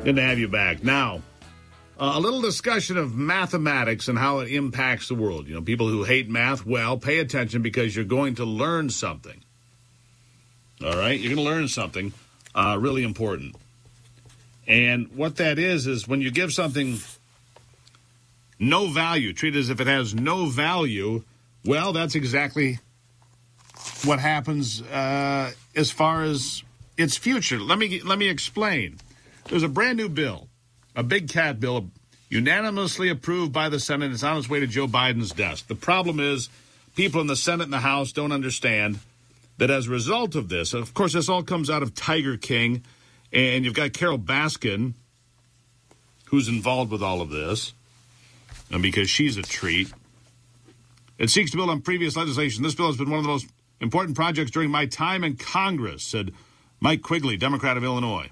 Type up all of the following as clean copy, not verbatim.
Good to have you back. Now, a little discussion of mathematics and how it impacts the world. You know, people who hate math, well, pay attention because you're going to learn something. All right? You're going to learn something really important. And what that is when you give something no value, treat it as if it has no value, well, that's exactly what happens as far as its future. Let me explain. There's a brand new bill, a big cat bill, unanimously approved by the Senate. It's on its way to Joe Biden's desk. The problem is people in the Senate and the House don't understand that as a result of this, of course, this all comes out of Tiger King, and you've got Carol Baskin, who's involved with all of this, and because she's a treat. It seeks to build on previous legislation. This bill has been one of the most important projects during my time in Congress, said Mike Quigley, Democrat of Illinois.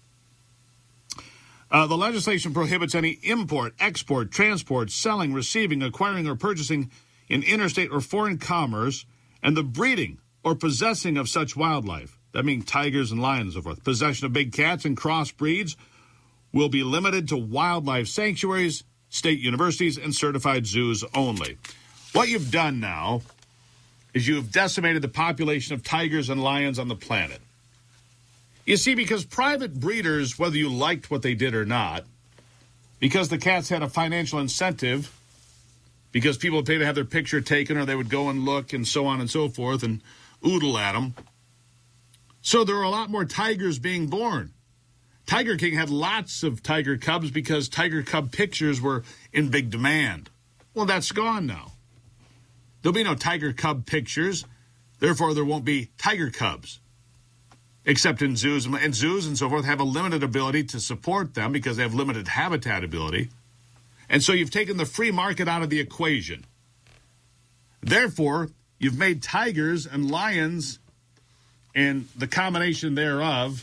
The legislation prohibits any import, export, transport, selling, receiving, acquiring, or purchasing in interstate or foreign commerce, and the breeding or possessing of such wildlife. That means tigers and lions and so forth. Possession of big cats and crossbreeds will be limited to wildlife sanctuaries, state universities, and certified zoos only. What you've done now is you've decimated the population of tigers and lions on the planet. You see, because private breeders, whether you liked what they did or not, because the cats had a financial incentive, because people would pay to have their picture taken or they would go and look and so on and so forth and oodle at them. So there are a lot more tigers being born. Tiger King had lots of tiger cubs because tiger cub pictures were in big demand. Well, that's gone now. There'll be no tiger cub pictures. Therefore, there won't be tiger cubs. Except in zoos, and zoos and so forth have a limited ability to support them because they have limited habitat ability. And so you've taken the free market out of the equation. Therefore, you've made tigers and lions and the combination thereof,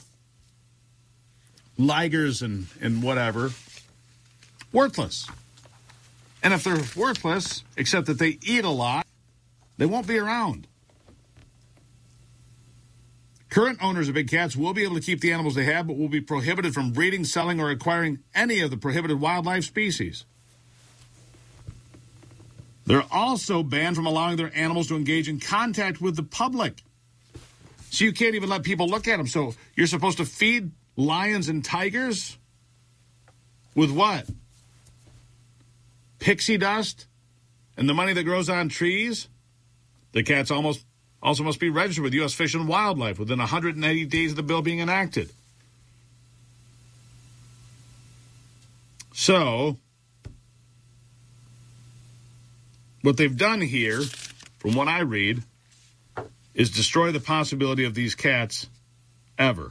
ligers and whatever, worthless. And if they're worthless, except that they eat a lot, they won't be around. Current owners of big cats will be able to keep the animals they have, but will be prohibited from breeding, selling, or acquiring any of the prohibited wildlife species. They're also banned from allowing their animals to engage in contact with the public. So you can't even let people look at them. So you're supposed to feed lions and tigers? With what? Pixie dust? And the money that grows on trees? The cats also must be registered with U.S. Fish and Wildlife within 180 days of the bill being enacted. So, what they've done here, from what I read, is destroy the possibility of these cats ever.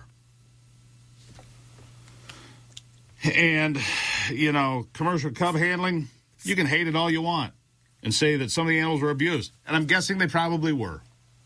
And, you know, commercial cub handling, you can hate it all you want and say that some of the animals were abused. And I'm guessing they probably were.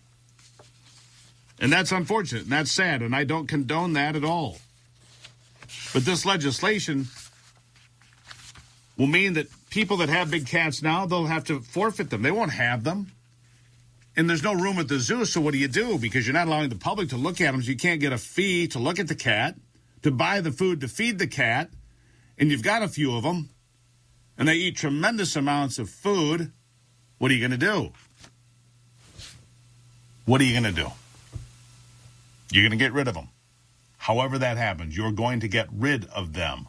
And that's unfortunate, and that's sad, and I don't condone that at all. But this legislation will mean that people that have big cats now, they'll have to forfeit them. They won't have them. And there's no room at the zoo, so what do you do? Because you're not allowing the public to look at them, so you can't get a fee to look at the cat, to buy the food to feed the cat, and you've got a few of them, and they eat tremendous amounts of food. What are you going to do? What are you going to do? You're going to get rid of them. However that happens, you're going to get rid of them.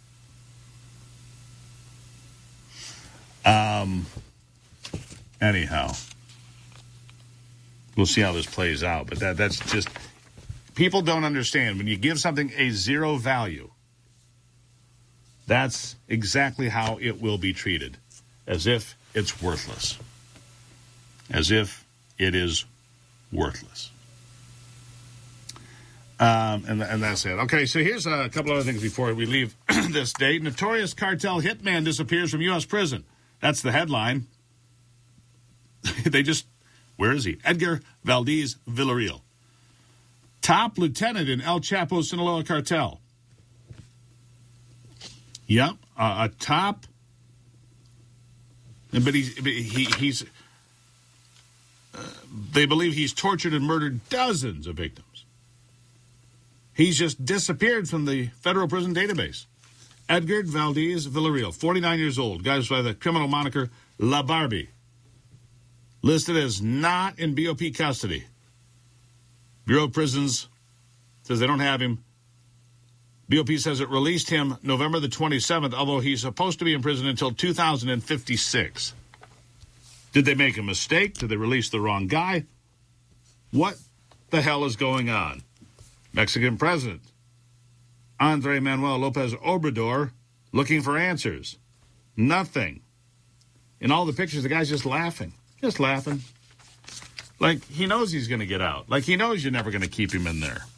Anyhow, we'll see how this plays out. But that's just, people don't understand. When you give something a zero value, that's exactly how it will be treated. As if it's worthless. As if it is worthless. And that's it. Okay, so here's a couple other things before we leave this day. Notorious cartel hitman disappears from U.S. prison. That's the headline. Where is he? Edgar Valdez Villarreal. Top lieutenant in El Chapo Sinaloa cartel. Yep, a top. But he's they believe he's tortured and murdered dozens of victims. He's just disappeared from the federal prison database. Edgar Valdez Villarreal, 49 years old, goes by the criminal moniker La Barbie, listed as not in BOP custody. Bureau of Prisons says they don't have him. BOP says it released him November the 27th, although he's supposed to be in prison until 2056. Did they make a mistake? Did they release the wrong guy? What the hell is going on? Mexican president Andrés Manuel López Obrador looking for answers. Nothing. In all the pictures, the guy's just laughing. Just laughing. Like he knows he's going to get out. Like he knows you're never going to keep him in there.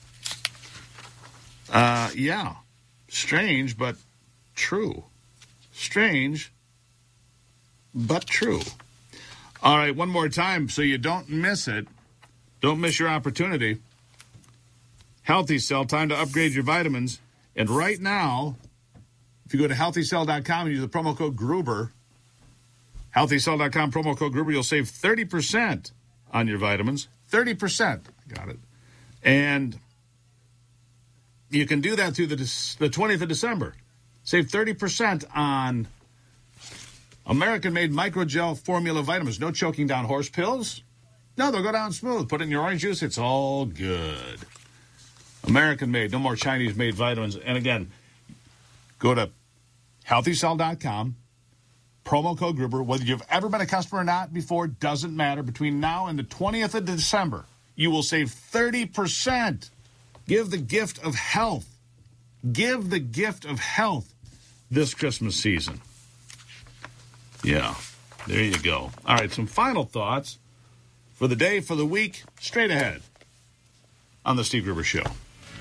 Yeah. Strange, but true. Strange, but true. All right, one more time so you don't miss it. Don't miss your opportunity. Healthy Cell, time to upgrade your vitamins. And right now, if you go to HealthyCell.com and use the promo code Gruber, HealthyCell.com, promo code Gruber, you'll save 30% on your vitamins. 30%. Got it. And you can do that through the 20th of December. Save 30% on American-made microgel formula vitamins. No choking down horse pills. No, they'll go down smooth. Put it in your orange juice. It's all good. American-made. No more Chinese-made vitamins. And again, go to HealthyCell.com. Promo code Gruber. Whether you've ever been a customer or not before, doesn't matter. Between now and the 20th of December, you will save 30%. Give the gift of health. Give the gift of health this Christmas season. Yeah, there you go. All right, some final thoughts for the day, for the week, straight ahead on the Steve Gruber Show.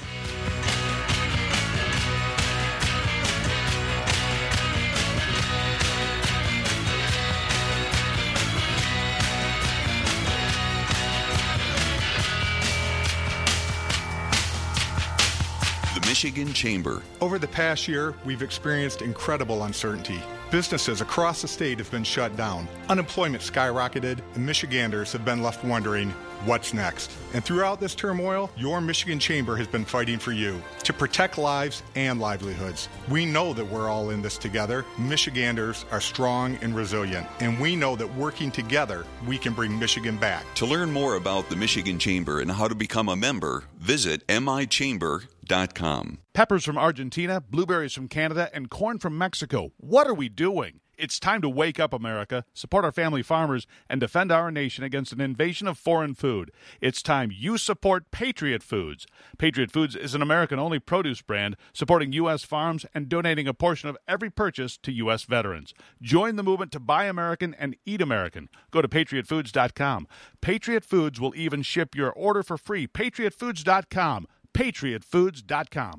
Michigan Chamber. Over the past year, we've experienced incredible uncertainty. Businesses across the state have been shut down. Unemployment skyrocketed, and Michiganders have been left wondering, what's next? And throughout this turmoil, your Michigan Chamber has been fighting for you to protect lives and livelihoods. We know that we're all in this together. Michiganders are strong and resilient, and we know that working together, we can bring Michigan back. To learn more about the Michigan Chamber and how to become a member, visit michamber.com. Peppers from Argentina, blueberries from Canada, and corn from Mexico. What are we doing? It's time to wake up, America, support our family farmers, and defend our nation against an invasion of foreign food. It's time you support Patriot Foods. Patriot Foods is an American-only produce brand supporting U.S. farms and donating a portion of every purchase to U.S. veterans. Join the movement to buy American and eat American. Go to patriotfoods.com. Patriot Foods will even ship your order for free. patriotfoods.com. patriotfoods.com.